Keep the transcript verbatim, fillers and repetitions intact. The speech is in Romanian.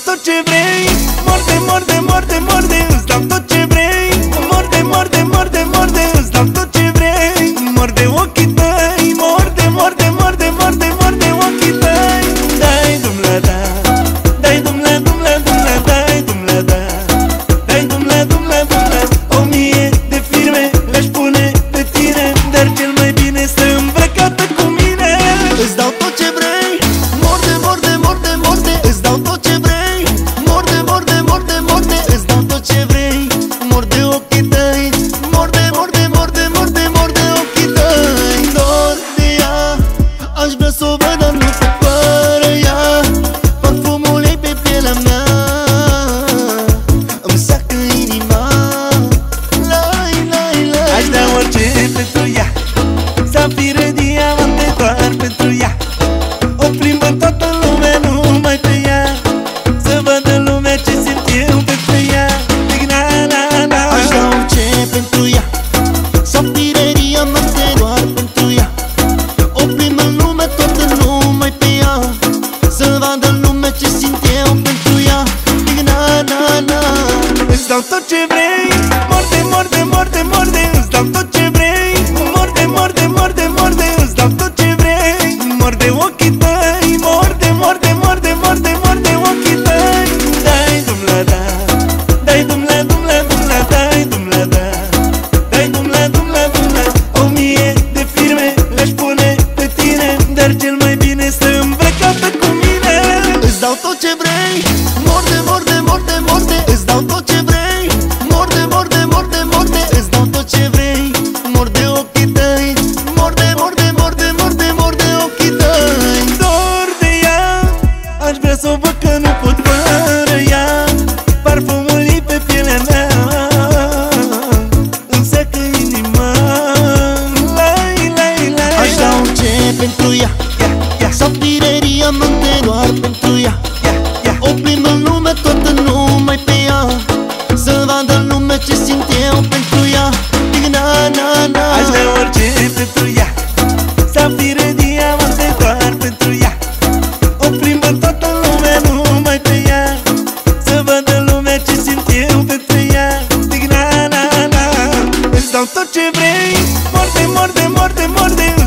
tot ce vrei. Morde, morde, morde, morde, îți dau tot ce vrei. Morde, morde, morde, morde, îți dau tot ce vrei. Morde ochii tăi, morde, morde, morde, morde, morde ochii tăi. Dai dumla da, dai dumla, dumla, dumla, dai dumla da, dai dumla, dumla, dumla. O mie de firme le-aș pune pe tine, dar cel mai bine să îmbrăcată cu mine. Îți dau tot ce vrei. Morde, morde, morde, morde, îți dau tot ce vrei. Morde, morde, morde, morde, îți dau tot ce vrei. Morde ochii tăi, morde, morde, morde, morde, morde ochii tăi. Dor de ea, aș vrea să o văd, dar nu se fără ea. Parfumul ei pe pielea mea îmi seacă inima. Lai, lai, lai. Aș da orice pentru ea, safire, diamante doar pentru ea. O plimbă în toată lumea, numai pe ea, să vadă lumea ce simt eu pentru ea. Na, na, na. Aș da orice pentru ea, safire, diamante doar pentru ea. O plimbă în lume toată numai pe ea, să vadă lumea ce simt eu pentru ea. Na, na, na. Îți dau tot ce vrei. Morde, morde, morde, morde, îți dau tot ce vrei. Morde, morde, morde, morde, îți dau tot ce vrei. Morde ochii tăi, morde, morde, morde, morde, morde ochii tăi. Dai dumla da, dai dumla, dumla, dumla, dai dumla da, dai dumla, dumla, dumla. O mie de firme le-aș pune pe tine, dar cel mai bine să îmbrăcată cu mine. Îți dau tot ce vrei. Morde, morde, morde, morde, îți dau tot ce vrei. Morde, morde, morde, morde, îți dau tot ce vrei. Morde ochii tăi, morde, morde, morde, morde, morde ochii tăi. Dor de ea, aș vrea să o văd, că nu pot fără ea. Parfumul ei pe pielea mea îmi seacă inima. Lai, lai, lai. Aș da orice pentru ea, safire, diamante doar pentru ea. O plimbă în lume toată numai pe ea, să vadă lumea ce simt eu pentru ea. Na, na, na. Aș da orice pentru ea, safire, diamante doar pentru ea. O plimbă în toată lumea numai pe ea, să vadă lumea ce simt eu pentru ea. Na, na, na. Îți dau tot ce vrei. Morde, morde, morde, morde,